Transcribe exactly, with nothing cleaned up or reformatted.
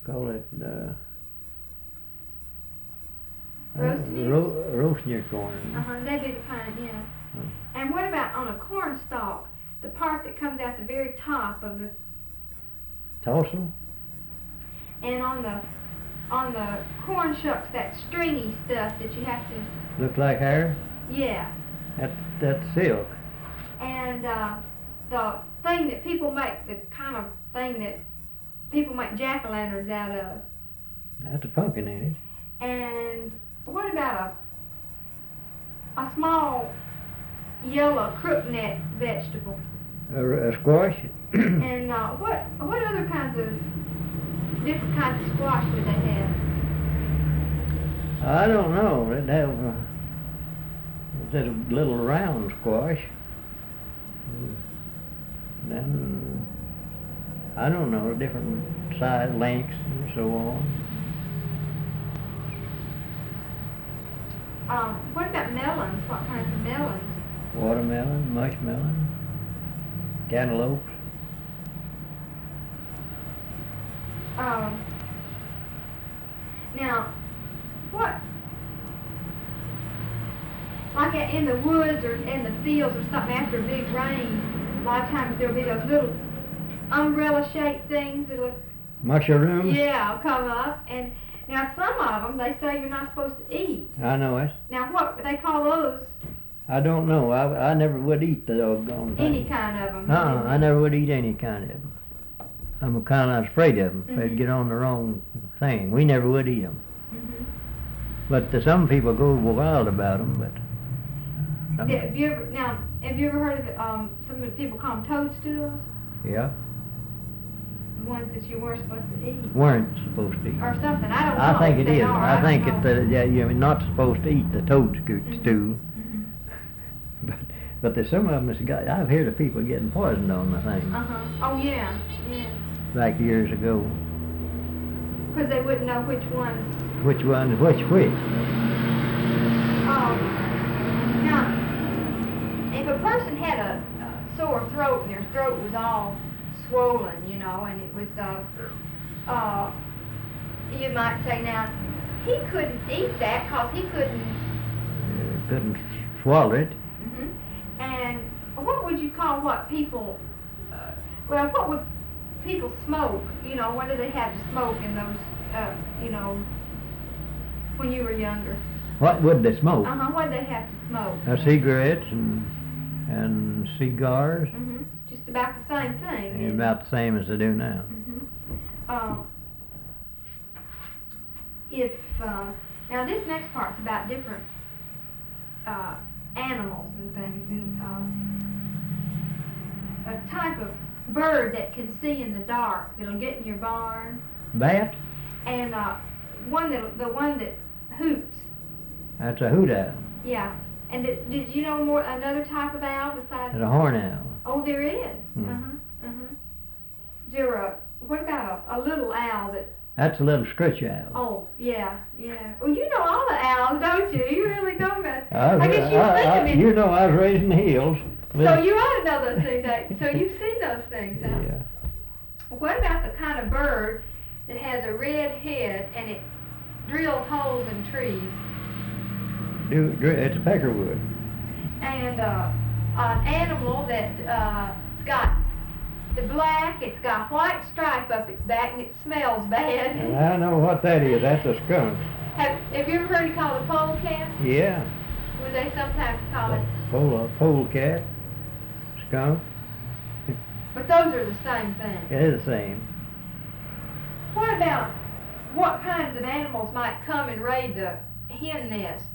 call it, uh, Roasting ears? ro- roasting your corn. Uh-huh, that'd be the kind, yeah. Hmm. And what about on a corn stalk, the part that comes out the very top of the, Tossle? and on the, on the corn shucks, that stringy stuff that you have to, Look like hair? yeah. That, that's silk. And uh, the thing that people make, the kind of thing that people make jack-o'-lanterns out of. That's a pumpkin, ain't it? And what about a a small yellow crookneck vegetable? A, a squash? And uh, what what other kinds of different kinds of squash would they have? I don't know. They'd have uh, that little round squash. Then I don't know, different size, lengths, and so on. Um, what about melons? What kinds of melons? Watermelon, mushmelon, cantaloupes. Um, now, what, like a- in the woods or in the fields or something after a big rain, a lot of times there'll be those little umbrella-shaped things that'll, Mushrooms? yeah, come up. And now some of them, they say you're not supposed to eat. I know it. Now what, they call those I don't know. I, I never would eat the doggone thing. any kind of them. Uh-uh, I never would eat any kind of them. I'm kind of afraid of them. If they'd Mhm. get on the wrong thing. We never would eat them. Mm-hmm. But the, some people go wild about them, but... some- Yeah, have you ever, now, have you ever heard of it, um, some of the people call them toadstools? Yeah, The ones that you weren't supposed to eat? weren't supposed to eat. Or something, I don't know. I think if it they is. are, I don't think know. it, uh, yeah, you're not supposed to eat the toad scoot Mhm. stew. Mhm. But, but there's some of them that's got, I've heard of people getting poisoned on the thing, Uh-huh, oh, yeah, yeah, like years ago. because they wouldn't know which ones, Which one, which, which? um, now, if a person had a, a sore throat and their throat was all swollen, you know, and it was, uh, uh, you might say, now, he couldn't eat that because he couldn't. Uh, couldn't swallow it. Mhm. And what would you call what people, uh, well, what would people smoke? You know, what do they have to smoke in those, uh, you know, when you were younger? What would they smoke? Uh-huh, what do they have to smoke? Uh, cigarettes and, and cigars, Mm-hmm. Just about the same thing. and isn't it? about the same as they do now. Mm-hmm. Um, if, uh, now this next part's about different, uh, animals and things, and, um, a type of bird that can see in the dark, that'll get in your barn, Bat? and, uh, one that, the one that hoots, That's a hoot owl. yeah. And did, did you know more, another type of owl besides? That's a horn owl. Oh, there is. Hmm. Uh-huh, uh-huh. Is there a, what about a, a little owl that, That's a little scritch owl. oh, yeah, yeah. Well, you know all the owls, don't you? You really know about, I, I guess you've I- seen I- them in, You know I was raised in the hills. so you ought to know those things, don't you? So you've seen those things, huh? Yeah. What about the kind of bird that has a red head and it drills holes in trees? Do, do, it's a peckerwood. And, uh, an animal that, uh, it's got the black, it's got a white stripe up its back and it smells bad. And I know what that is. That's a skunk. Have, have you ever heard it called a polecat? Yeah. Or they sometimes call it, Pole, a polecat, skunk. but those are the same thing. It is the same. What about, what kinds of animals might come and raid the hen nest?